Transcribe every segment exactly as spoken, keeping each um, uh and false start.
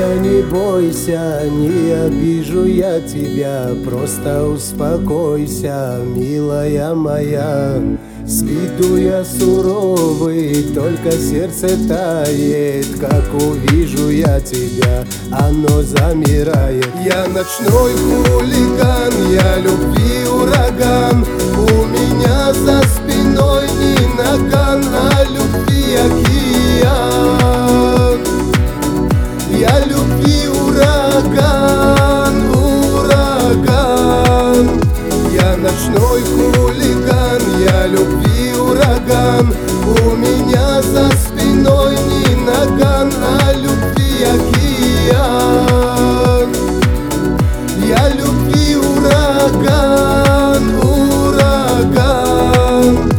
Детка, не бойся, не обижу я тебя, просто успокойся, милая моя. С виду я суровый, только сердце тает, как увижу я тебя, оно замирает. Я ночной хулиган, я любви ураган, у меня за спиной не наган, а любви океан. Я любви ураган, ураган. Я ночной хулиган, я любви ураган, у меня за спиной не наган, а любви океан. Я любви ураган, ураган.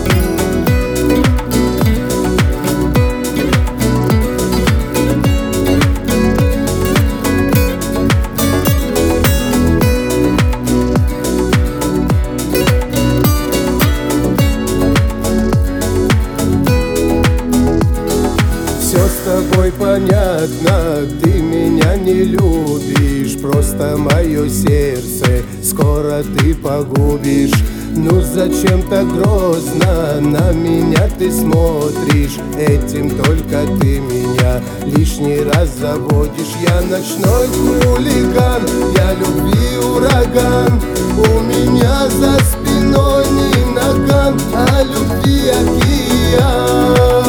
Все с тобой понятно, ты меня не любишь, просто мое сердце скоро ты погубишь. Ну зачем так грозно на меня ты смотришь? Этим только ты меня лишний раз заводишь. Я ночной хулиган, я любви ураган, у меня за спиной не наган, а любви океан.